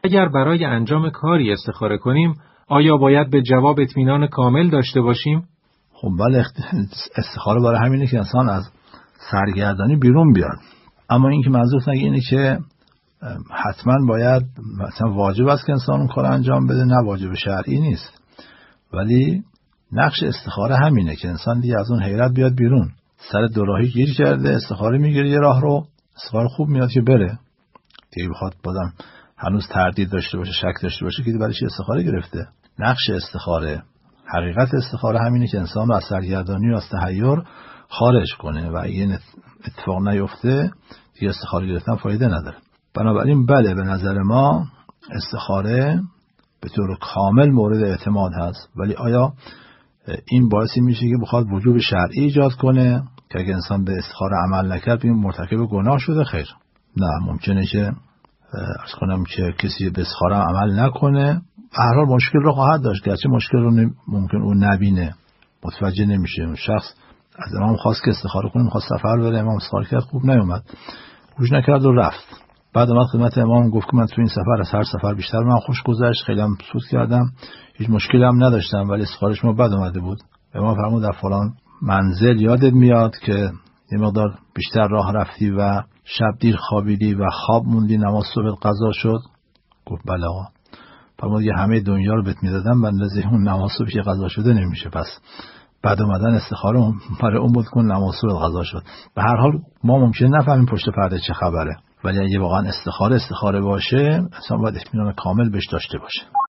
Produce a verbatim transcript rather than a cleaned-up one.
اگر برای انجام کاری استخاره کنیم، آیا باید به جواب اطمینان کامل داشته باشیم؟ خب بله، استخاره برای همینه که انسان از سرگردانی بیرون بیاد. اما این که منظور نگه اینه که حتما باید مثلا واجب است که انسان اون کار انجام بده، نه واجب شرعی نیست. ولی نقش استخاره همینه که انسان دیگه از اون حیرت بیاد بیرون. سر دوراهی گیر کرده، استخاره میگیره یه راه رو، استخاره خوب میاد که بره. دیگه بخواد بازم هنوز تردید داشته باشه، شک داشته باشه که برای چی استخاره گرفته. نقش استخاره، حقیقت استخاره همینه که انسان رو از سرگردانی و از تحیر خارج کنه و اگه اتفاق نیفته دیگه استخاره گرفتن فایده نداره. بنابراین بله، به نظر ما استخاره به طور کامل مورد اعتماد هست، ولی آیا این باعثی میشه که بخواد وجوب شرعی ایجاد کنه که اگه انسان به استخاره عمل نکرد این مرتکب گناه شده؟ خیر، نه. ممکنه که عرض کنم که کسی به استخاره عمل نکنه، هر حال مشکل رو خواهد داشت، گرچه مشکل رو ممکن اون نبینه، متوجه نمیشه. اون شخص از امام خواست که استخاره کنه، میخواست سفر بره، امام استخاره کرد، خوب نیومد، گوش نکرد و رفت. بعد اومد خدمت امام گفت که من تو این سفر از هر سفر بیشتر من خوش گذشت، خیلی هم سود کردم، هیچ مشکلی هم نداشتم، ولی استخارهش ما بد اومده بود. امام فرمود در فلان منزل یادت میاد که یه مقدار بیشتر راه رفتی و شب دیر خوابیدی و خواب موندی، نماز صبح قضا شد؟ گفت بله آقا. فرمود یه همه دنیا رو بهت میدادم، من لازم اون نماز صبح که قضا شده نمیشه، پس بعد اومدن استخاره برای اون بود که نماز صبح قضا شد. به هر حال ما ممکن نفهمیم پشت پرده چه خبره، ولی اگه واقعا استخاره استخاره باشه، اصلا باید اطمینان کامل بهش داشته باشه.